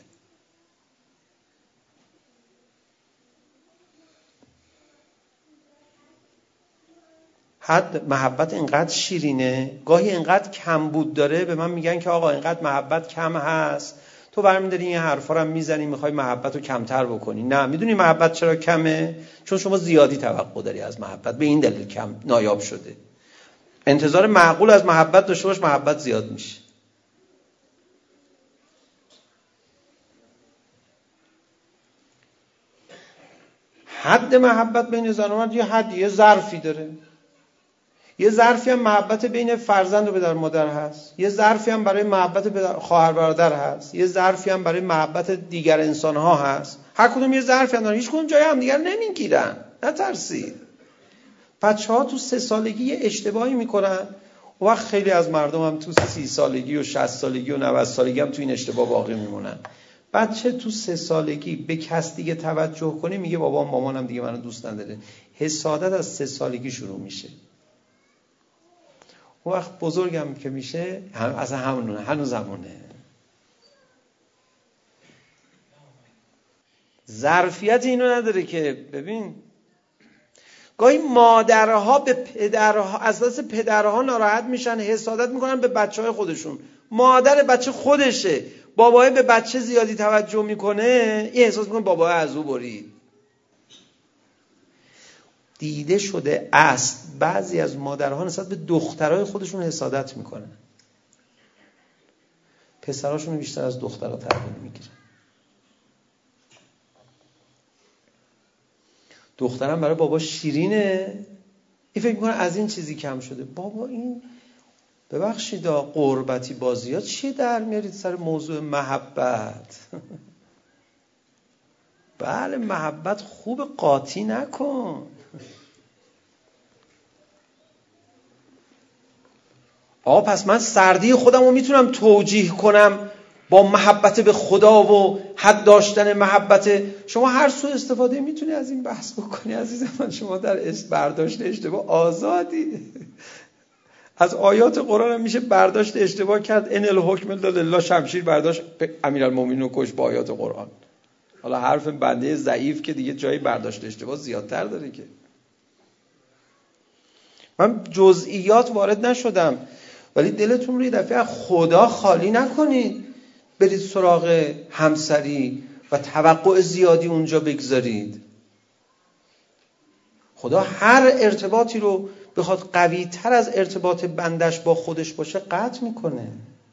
C: حد محبت اینقدر شیرینه، گاهی اینقدر کمبود داره. به من میگن که آقا اینقدر محبت کم هست، تو برمی‌داری این حرفا رو میزنی، میخوای محبت رو کمتر بکنی. نه، میدونی محبت چرا کمه؟ چون شما زیادی توقع داری از محبت، به این دلیل کم نایاب شده. انتظار معقول از محبت داشته باش، محبت زیاد میشه. حد محبت بین زن و مرد یه حد، یه ظرفی داره. یه ظرفی هم محبت بین فرزند و پدر مادر هست، یه ظرفی هم برای محبت خواهر برادر هست، یه ظرفی هم برای محبت دیگر انسان ها هست. هر کدوم یه ظرفی هم دارن، هیچ کدوم جای هم دیگر نمیگیرن. نترسید. بچه ها تو سه سالگی یه اشتباهی میکنن و وقت خیلی از مردم هم تو سی سالگی و شصت سالگی و نود سالگی هم تو این اشتباه باقی میمونن. بچه تو سه سالگی به کس دیگه توجه کنه میگه بابام مامانم دیگه منو دوست نداره. حسادت از سه سالگی شروع میشه. وقت بزرگم که میشه هم از همونه، هنوز همونه. ظرفیت اینو نداره که ببین گاهی مادرها به پدرها از دست پدرها ناراحت میشن، حسادت میکنن به بچهای خودشون. مادر بچه خودشه، بابای به بچه زیادی توجه میکنه، این احساس میکنه بابای از او برید. دیده شده است بعضی از مادرها نسبت به دخترای خودشون حسادت میکنن، پسراشون بیشتر از دخترها تربیت میگیرن. دخترم برای بابا شیرینه، این فکر میکنه از این چیزی کم شده. بابا این ببخشید قربتی بازیات چیه در میارید سر موضوع محبت؟ بله محبت خوب، قاطی نکن. آقا پس من سردی خودم رو میتونم توجیه کنم با محبت به خدا و حد داشتن محبت. شما هر سو استفاده میتونی از این بحث بکنی عزیز من. شما در برداشت اشتباه آزادی. از آیات قرآن هم میشه برداشت اشتباه کرد. ان الحکم الا لله، شمشیر برداشت امیرالمومنین رو کش با آیات قرآن. حالا حرف بنده ضعیف که دیگه جای برداشت اشتباه زیادتر داره که. من جزئیات وارد نشدم، ولی دلتون رو یه دفعه خدا خالی نکنید برید سراغ همسری و توقع زیادی اونجا بگذارید. خدا هر ارتباطی رو بخواد قوی تر از ارتباط بندش با خودش باشه قطع میکنه.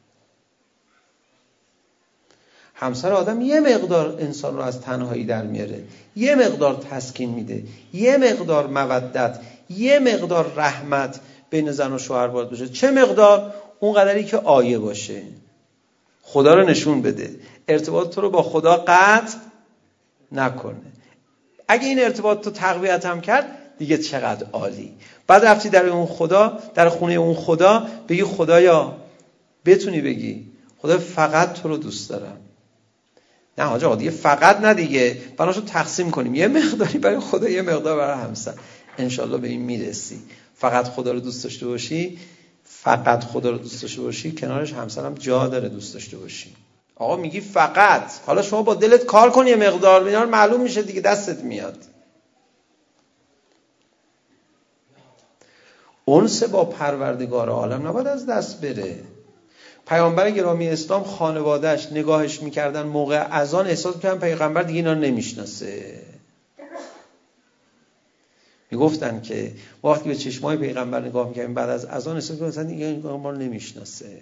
C: همسر آدم یه مقدار انسان رو از تنهایی در میاره، یه مقدار تسکین میده، یه مقدار مودت، یه مقدار رحمت بین زن و شوهر وارد بشه. چه مقدار؟ اون قدری که آیه باشه، خدا رو نشون بده، ارتباط تو رو با خدا قطع نکنه. اگه این ارتباط تو تقویت هم کرد دیگه چقدر عالی. بعد رفتی در اون خدا، در خونه اون خدا، بگی خدایا، بتونی بگی خدا فقط تو رو دوست دارم. نه حاج آقا دیگه فقط نه دیگه، بناشو تقسیم کنیم، یه مقداری برای خدا یه مقدار برای همسر. انشالله به این میرسی. فقط خدا رو دوست داشته باشی، فقط خدا رو دوست داشته باشی، کنارش همسرم جا داره دوست داشته باشی. آقا میگی فقط، حالا شما با دلت کار کن یه مقدار، اینا معلوم میشه دیگه، دستت میاد. انس با پروردگار عالم نباید از دست بره. پیامبر گرامی اسلام خانواده‌اش نگاهش میکردن موقع اذان، احساس میکردن پیغمبر دیگه اینا رو نمیشناسه. میگفتن که وقتی به چشمای پیغمبر نگاه میکردیم بعد از اذان، احساس میکردن دیگه این ما رو نمیشناسه.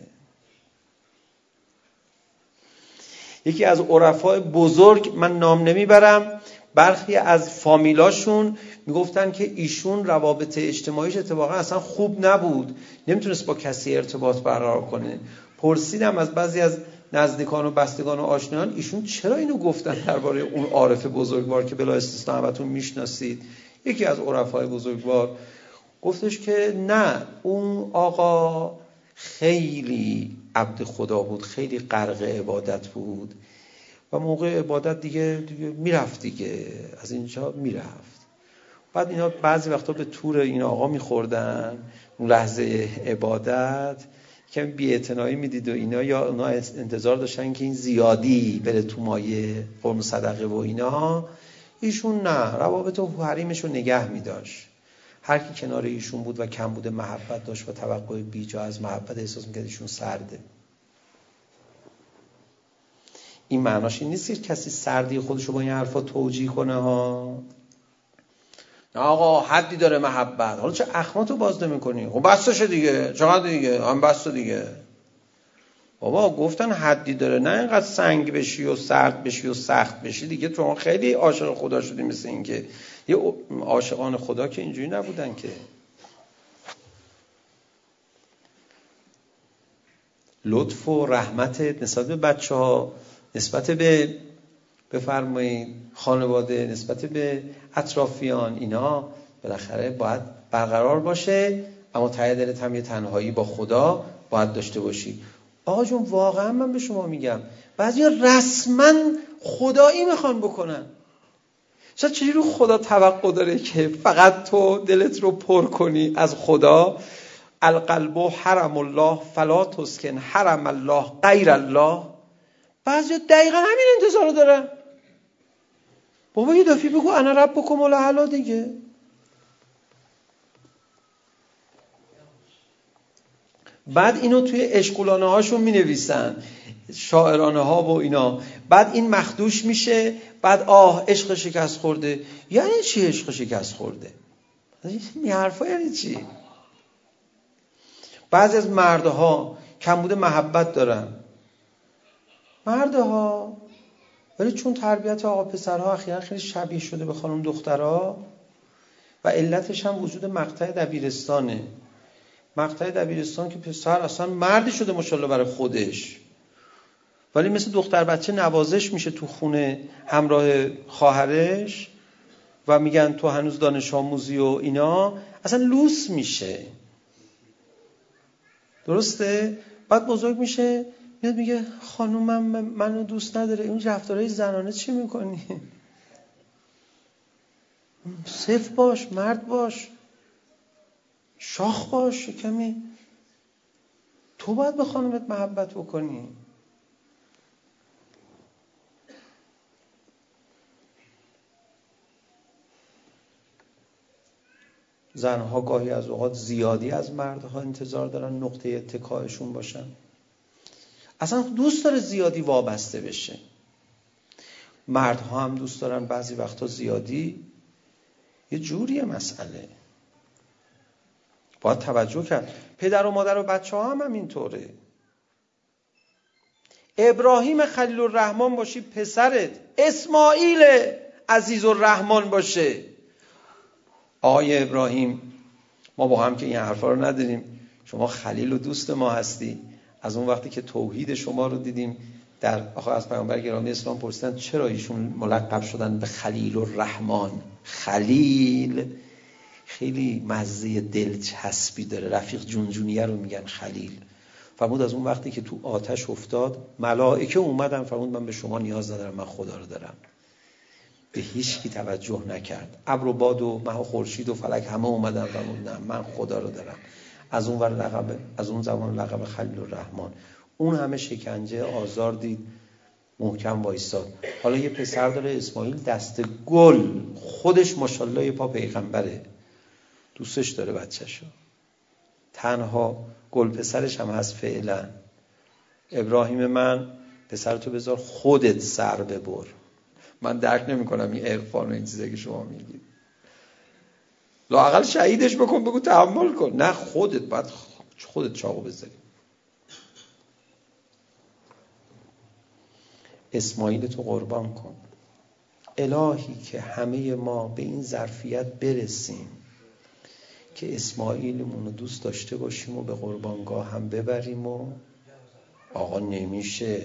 C: یکی از عرفای بزرگ، من نام نمیبرم، برخی از فامیلاشون میگفتن که ایشون روابط اجتماعیش اتفاقا اصلا خوب نبود، نمیتونست با کسی ارتباط برقرار کنه. پرسیدم از بعضی از نزدیکان و بستگان و آشنایان ایشون چرا اینو گفتن درباره اون عارف بزرگوار که بلا استثنا همتون میشناسید. یکی از عرفای بزرگوار گفتش که نه، اون آقا خیلی عبد خدا بود، خیلی غرق عبادت بود و موقع عبادت دیگه, دیگه میرفت دیگه، از اینجا میرفت. بعد اینا بعضی وقتا به تور این آقا میخوردن اون لحظه عبادت، که بی‌اعتنایی میدید و اینا، یا اونا انتظار داشتن که این زیادی بره تو مایه قرم صدقه و اینا. ایشون نه، روابط و حریمش رو نگه میداشت. هر کی کنار ایشون بود و کم بوده محبت داشت و توقع بیجا از محبت احساس میکرد ایشون سرده. این معناش این نیست که کسی سردی خودش رو با این حرفا توجیه کنه ها. نه آقا حدی داره محبت، حالا چه اخماتو باز نمی کنی؟ خب بسشه دیگه، چقدر دیگه، هم بسته دیگه. بابا گفتن حدی داره، نه اینقدر سنگ بشی و سرد بشی و سخت بشی دیگه. تو خیلی عاشق خدا شدی، مثل این که یه عاشقان خدا که اینجوری نبودن که. لطف و رحمت نسبت به بچه ها، نسبت به بفرمایید خانواده، نسبت به اطرافیان، اینا بالاخره باید برقرار باشه، اما ته دلت هم یه تنهایی با خدا باید داشته باشی. آقا جون واقعا من به شما میگم بعضیا رسما خدایی میخوان بکنن. شاید چجوری رو خدا توقع داره که فقط تو دلت رو پر کنی از خدا؟ القلب حرم الله فلا تسکن حرم الله غیر الله. بعضیا دقیقا همین انتظار رو دارن. بابا یه دفعه بگو انا ربکم الاعلی دیگه. بعد اینو توی اشغولانه هاشون می نویسن، شاعرانه ها و اینا. بعد این مخدوش میشه، بعد آه عشق شکست خورده. یعنی چی عشق شکست خورده؟ این حرفا یعنی چی؟ بعضی از مردها کمبود محبت دارن، مردها، ولی چون تربیت آقا پسرها اخیراً خیلی شبیه شده به خانم دخترها و علتش هم وجود مقطع دبیرستانه. مقطع دبیرستان که پسر اصلا مردی شده ماشاءالله برای خودش، ولی مثل دختر بچه نوازش میشه تو خونه همراه خواهرش و میگن تو هنوز دانش آموزی و اینا، اصلا لوس میشه. درسته؟ بعد بزرگ میشه میاد میگه خانومم منو دوست نداره. اون رفتارهای زنانه چی میکنی؟ صف باش، مرد باش، شاخ باش کمی. تو باید به خانومت محبت بکنی. زنها گاهی از اوقات زیادی از مردها انتظار دارن نقطه اتکایشون باشن. اصلا دوست داره زیادی وابسته بشه. مردها هم دوست دارن بعضی وقتا زیادی. یه جوریه مسئله، باید توجه کرد. پدر و مادر و بچه ها هم همینطوره. ابراهیم خلیل الرحمن باشی، پسرت اسماعیل عزیز الرحمن باشه. آقای ابراهیم، ما با هم که این حرفا رو نداریم، شما خلیل و دوست ما هستی. از اون وقتی که توحید شما رو دیدیم در آخر از پیامبر گرامی اسلام پرسیدن چرا ایشون ملقب شدن به خلیل الرحمن. خلیل خیلی مزه دلچسبی داره، رفیق جونجونیه رو میگن خلیل. فرمود از اون وقتی که تو آتش افتاد ملائکه اومدن، فرمود من به شما نیاز ندارم، من خدا رو دارم. به هیچ کی توجه نکرد. ابر و باد و مه و خورشید و فلک همه اومدن، فرمود نه من خدا رو دارم. از اون ور لقب، از اون زمان لقب خلیل الرحمن. اون همه شکنجه آزار دید، محکم وایساد. حالا یه پسر داره اسماعیل دست گل، خودش ماشاءالله یه پا پیغمبره، دوستش داره بچه‌شو. تنها گل پسرش هم هست فعلا. ابراهیم من پسرتو بذار خودت سر ببر. من درک نمی کنم این عرفان و این چیزایی که شما میگید. لااقل شهیدش بکن، بگو تحمل کن. نه خودت باید خودت چاقو بذاری. اسماعیل تو قربان کن. الهی که همه ما به این ظرفیت برسیم که اسماعیلمون رو دوست داشته باشیم و به قربانگاه هم ببریم. و آقا نمیشه،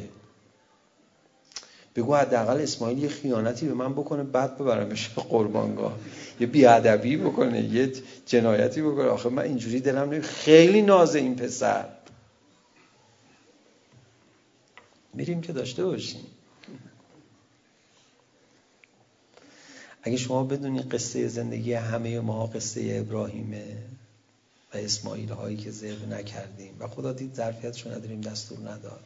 C: بگو حداقل اسماعیل یه خیانتی به من بکنه بعد ببرمش قربانگاه، یه بیادبی بکنه، یه جنایتی بکنه. آخه من اینجوری دلم نمی، خیلی نازه این پسر. میریم که داشته باشیم. اگه شما بدونی قصه زندگی همه ما قصه ابراهیمه و اسماعیل هایی که ذبح نکردیم و خدا دید ظرفیتشو نداریم، دستور نداد.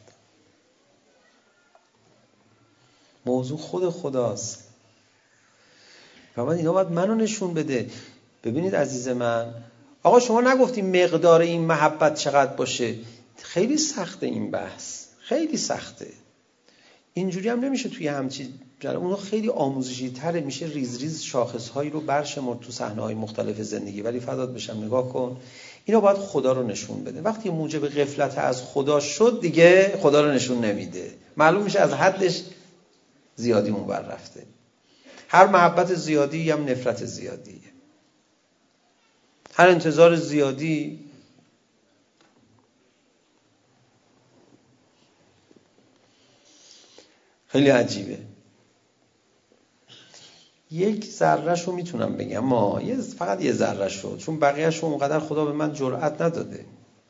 C: موضوع خود خداست. و من اینا باید منو نشون بده. ببینید عزیز من، آقا شما نگفتیم مقدار این محبت چقدر باشه؟ خیلی سخته این بحث، خیلی سخته. اینجوری هم نمیشه توی همچین جلو. اونو خیلی آموزشی تره، میشه ریز ریز شاخص هایی رو برشمرد تو صحنه های مختلف زندگی. ولی فدات بشم نگاه کن، اینا باید خدا رو نشون بده. وقتی موجب غفلت از خدا شد دیگه خدا رو نشون نمیده، معلوم میشه از حدش زیادی اونور رفته. هر محبت زیادی هم نفرت زیادیه، هر انتظار زیادی خیلی عجیبه. یک ذره‌ش رو میتونم بگم، ما فقط یه ذره‌ش رو، چون بقیه‌ش رو اونقدر خدا به من جرأت نداده.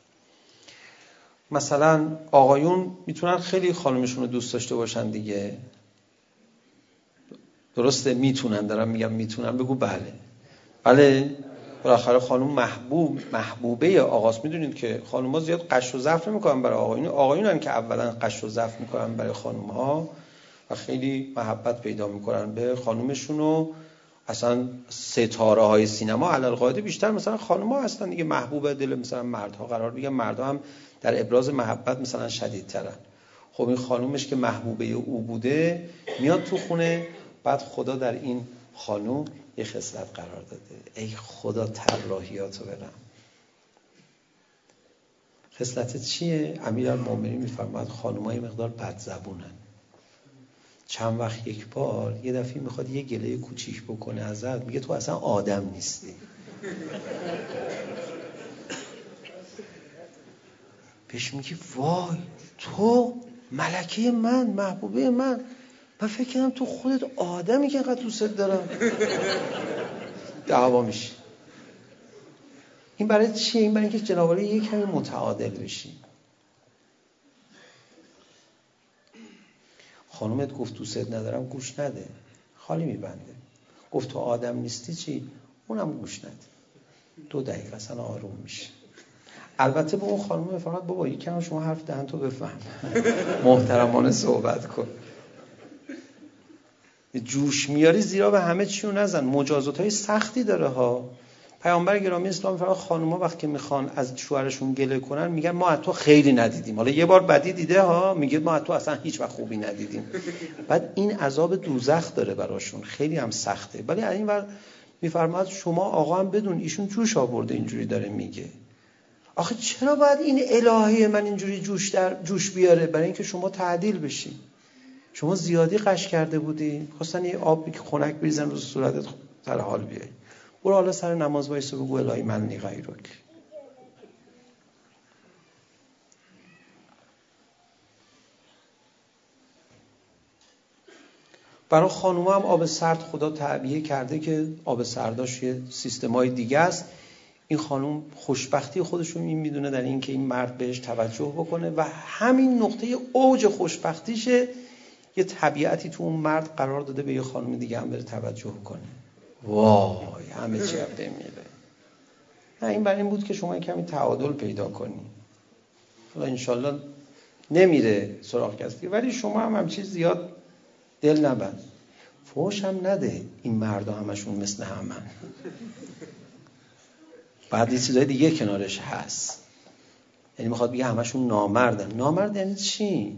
C: مثلا آقایون میتونن خیلی خانمشون رو دوست داشته باشن دیگه، درسته؟ میتونن، دارم میگم میتونن، بگو بله. بله، بالاخره خانم محبوب محبوبه آقاست. میدونید که خانم‌ها زیاد قش و ضعف نمی‌کنن برای آقایون، آقایونن که اولا قش و ضعف می‌کنن برای خانم‌ها و خیلی محبت پیدا می‌کنن به خانمشون و اصلا ستاره‌های سینما علالقاعده بیشتر مثلا خانم‌ها هستن دیگه، محبوب دل مثلا مردها قرار میگن، مردها هم در ابراز محبت مثلا شدیدترن. خب این خانومش که محبوبه او بوده میاد تو خونه، بعد خدا در این خانوم یه خصلت قرار داده. ای خدا طراحیاتو برم. خصلت چیه؟ امیرالمومنین میفرماید خانم‌ها یه مقدار بدزبونن. چند وقت یک بار یه دفعه میخواد یه گله کوچیک بکنه ازت، میگه تو اصلا آدم نیستی. بهش میگی وای تو ملکه من، محبوبه من، من فکر کردم تو خودت آدمی که اینقدر دوست دارم. دعوا میشه. این برای چیه؟ این برای اینکه جناب عالی یک کمی متعادل بشی. خانومت گفت دوست ندارم، گوش نده، خالی میبنده. گفت تو آدم نیستی، چی؟ اونم گوش نده. دو دقیقه اصلا آروم میشه. البته به اون خانم میفرماد بابا یکم شما حرف دهن تو بفهم، محترمانه صحبت کن. جوش میاری زیرا به همه چیو نزن. مجازات های سختی داره ها. پیامبر گرامی اسلام فرمود خانوما وقتی میخوان از شوهرشون گله کنن میگن ما از تو خیری ندیدیم. حالا یه بار بدی دیده ها، میگه ما از تو اصلا هیچ وقت خوبی ندیدیم. بعد این عذاب دوزخ داره براشون، خیلی هم سخته. ولی از این ور میفرماد شما آقا هم بدون ایشون جوش آورده اینجوری داره میگه. آخه چرا باید این الهی من اینجوری جوش در جوش بیاره؟ برای اینکه شما تعدیل بشین. شما زیادی قش کرده بودی، خواستن یه آب خنک بریزن رو صورتت سر حال بیای. برو حالا سر نماز وایسا بگو الهی من نی غیرک. برای خانوما هم آب سرد خدا تعبیه کرده که آب سرداش یه سیستمای دیگه است. این خانوم خوشبختی خودشون این میدونه در این که این مرد بهش توجه بکنه و همین نقطه اوج خوشبختیشه یه طبیعتی تو اون مرد قرار داده به یه خانم دیگه هم بره توجه کنه. وای همه چی هم بمیره. نه این برای این بود که شما کمی تعادل پیدا کنی. حالا انشالله نمیره سراغ کسی، ولی شما هم همچی زیاد دل نبند. فوش هم نده، این مردا همشون مثل همن. بعد یه چیزای دیگه کنارش هست. یعنی میخواد بگه همشون نامردن. نامرد یعنی چی؟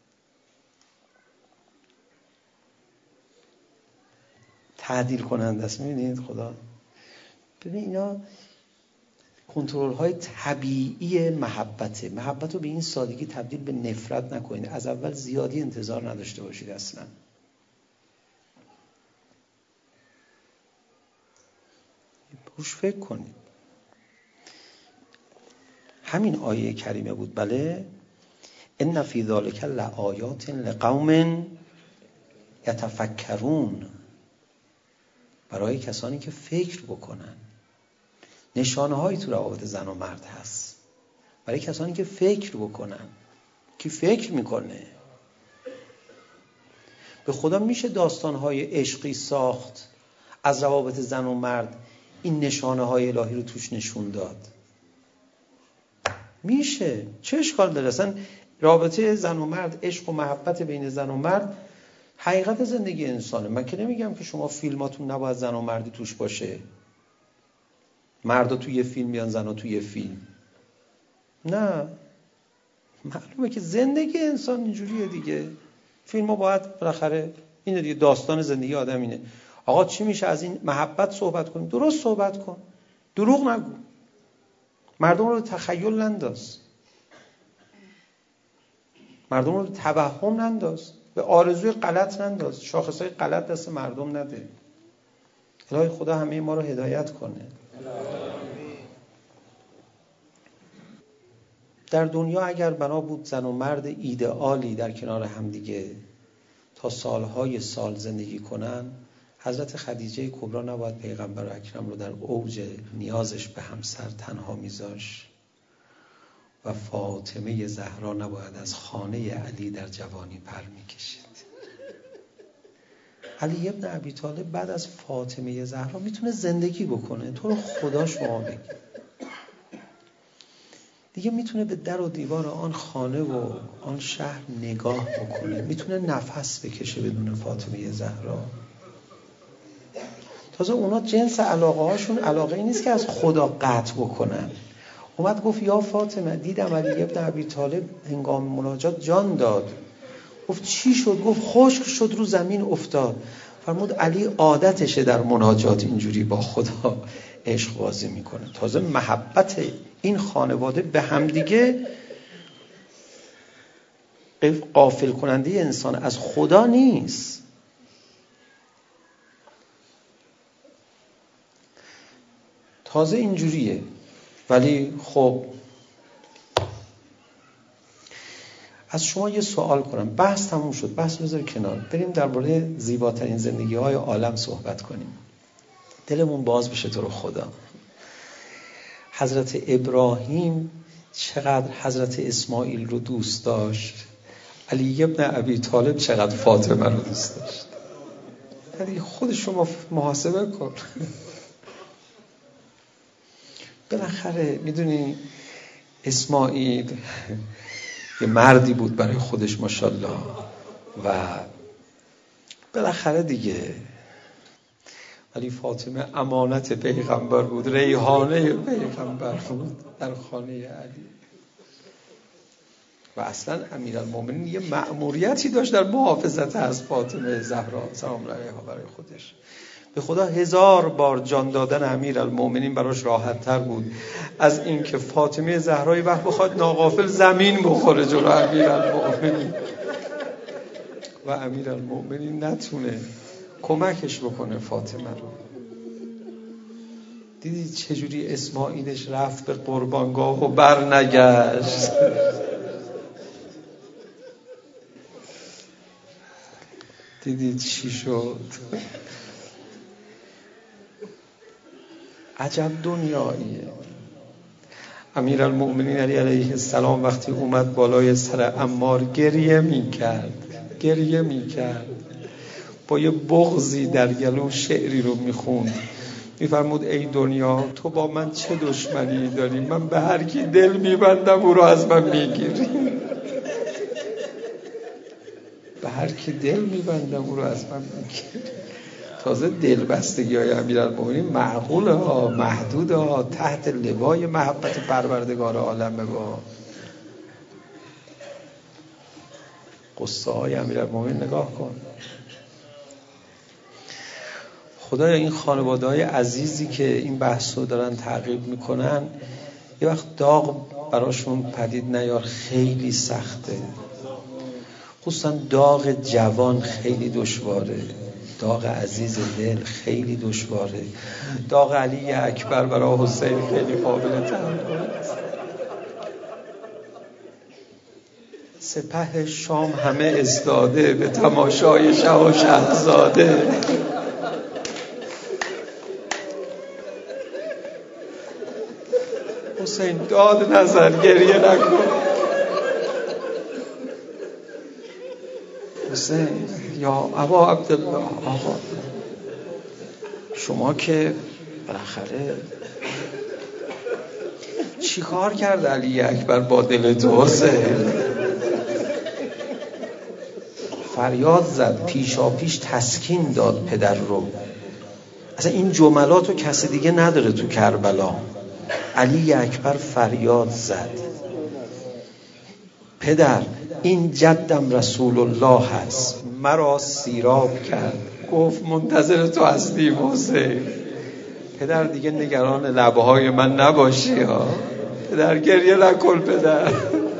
C: تعدیل کننده است. میبینید خدا ببین اینا کنترل های طبیعی محبته. محبت رو به این سادگی تبدیل به نفرت نکنید. از اول زیادی انتظار نداشته باشید اصلا. روش فکر کنید. همین آیه کریمه بود. بله ان فی ذلک لآیات لقوم یتفکرون، برای کسانی که فکر بکنن. نشانه هایی تو روابط زن و مرد هست برای کسانی که فکر بکنن. کی فکر میکنه؟ به خدا میشه داستان های عشقی ساخت از روابط زن و مرد، این نشانه های الهی رو توش نشون داد؟ میشه. چه اشکال داره؟ اصلا رابطه زن و مرد، عشق و محبت بین زن و مرد حقیقت زندگی انسانه. من که نمیگم که شما فیلماتون نباید زن و مردی توش باشه، مردا توی یه فیلم بیان زنها توی یه فیلم. نه، معلومه که زندگی انسان اینجوریه دیگه. فیلم‌ها باید بالاخره اینه دیگه، داستان زندگی آدم اینه. آقا چی میشه از این محبت صحبت کنیم؟ درست صحبت کن، دروغ نگو. مردم رو به تخیل ننداز، مردم رو به توهم ننداز، به آرزوی غلط ننداز، شاخصهای غلط دست مردم نده. الهی خدا همه ما رو هدایت کنه. در دنیا اگر بنا بود زن و مرد ایدئالی در کنار همدیگه تا سالهای سال زندگی کنن، حضرت خدیجه کبرا نباید پیغمبر اکرم رو در اوج نیازش به همسر تنها میذاشت و فاطمه زهرا نباید از خانه علی در جوانی پر میکشید. علی ابن ابی طالب بعد از فاطمه زهرا میتونه زندگی بکنه، تو رو خدا شما بگی دیگه میتونه به در و دیوار آن خانه و آن شهر نگاه بکنه، میتونه نفس بکشه بدون فاطمه زهرا. تازه اونا جنس علاقه هاشون علاقه ای نیست که از خدا قطع بکنن. اومد گفت یا فاطمه دیدم علی ابن ابی طالب هنگام مناجات جان داد. گفت چی شد؟ گفت خشک شد رو زمین افتاد. فرمود علی عادتشه در مناجات اینجوری با خدا عشق بازی میکنه. تازه محبت این خانواده به همدیگه غافل کننده انسان از خدا نیست. تازه اینجوریه. ولی خب از شما یه سوال کنم، بحث تموم شد، بحث بذار کنار، بریم درباره زیباترین زندگی های عالم صحبت کنیم. دلمون باز بشه تو رو خدا. حضرت ابراهیم چقدر حضرت اسماعیل رو دوست داشت، علی ابن ابی طالب چقدر فاطمه رو دوست داشت. ولی خود شما محاسبه کن. بالاخره میدونی اسماعیل یه مردی بود برای خودش ماشاءالله و بالاخره دیگه، ولی فاطمه امانت پیغمبر بود، ریحانه پیغمبر بود در خانه علی. و اصلا امیرالمومنین یه مأموریتی داشت در محافظت از فاطمه زهرا سلام علیها برای خودش. به خدا هزار بار جان دادن امیرالمومنین براش راحت تر بود از این که فاطمه زهرا وقت بخواد ناغافل زمین بخوره جلو امیرالمومنین و امیرالمومنین نتونه کمکش بکنه فاطمه رو. دیدی چجوری اسماعیلش رفت به قربانگاه و بر نگشت؟ دیدی چی شد؟ عجب دنیاییه. امیرالمومنین علی علیه السلام وقتی اومد بالای سر عمار گریه میکرد گریه میکرد با یه بغضی در گلو شعری رو میخوند، میفرمود ای دنیا تو با من چه دشمنی داری؟ من به هر کی دل میبندم او رو از من میگیری. به هر کی دل میبندم او رو از من میگیری. تازه دلبستگی های امیرالمومنین معقوله ها، محدوده ها، تحت لوای محبت پروردگار عالمه. با قصه های امیرالمومنین نگاه کن. خدایا این خانواده های عزیزی که این بحث رو دارن تعقیب میکنن یه وقت داغ براشون پدید نیار، خیلی سخته. خصوصا داغ جوان خیلی دشواره، داغ عزیز دل خیلی دشواره. داغ علی اکبر برای حسین خیلی قابل تحمل است. سپه شام همه ازداده به تماشای شه و شهزاده. حسین داد نزن، گریه نکن. حسین یا ابا عبدالله، آقا شما که بالاخره چی کار کرد علی اکبر با دل تو؟ حسین فریاد زد، پیشا پیش تسکین داد پدر رو. اصلا این جملاتو کسی دیگه نداره تو کربلا. علی اکبر فریاد زد پدر این جدم رسول الله هست، مرا سیراب کرد، گفت منتظر تو هستیم حسین. پدر دیگه نگران لبهای من نباشی ها. پدر گریه نکن پدر،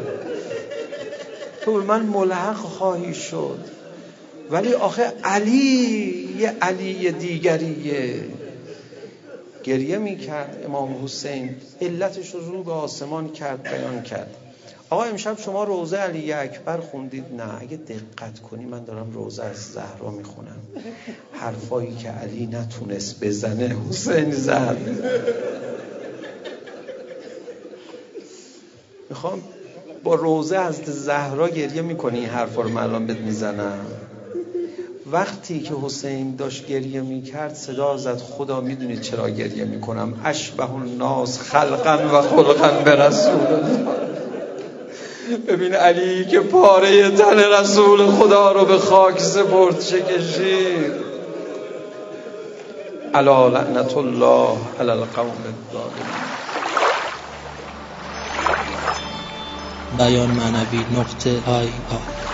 C: تو به من ملحق خواهی شد. ولی آخه علی یه علی دیگریه. گریه میکرد امام حسین، علتش رو رو به آسمان کرد، بیان کرد. آقا امشب شما روضه علی اکبر خوندید؟ نه، اگه دقت کنی من دارم روضه از زهرا میخونم. حرفایی که علی نتونست بزنه حسین زد. میخوام با روضه از زهرا گریه میکنی این حرفا رو من الان بهت میزنم. وقتی که حسین داشت گریه میکرد صدا زد خدا میدونید چرا گریه میکنم؟ اشبه الناس خلقا و خلقا به رسول الله. ببین علی که پاره تن رسول خدا رو به خاک سپرد چه کشید. الا لعنت الله علی القوم الظالمین.
B: بیان معنوی نقطه آی آی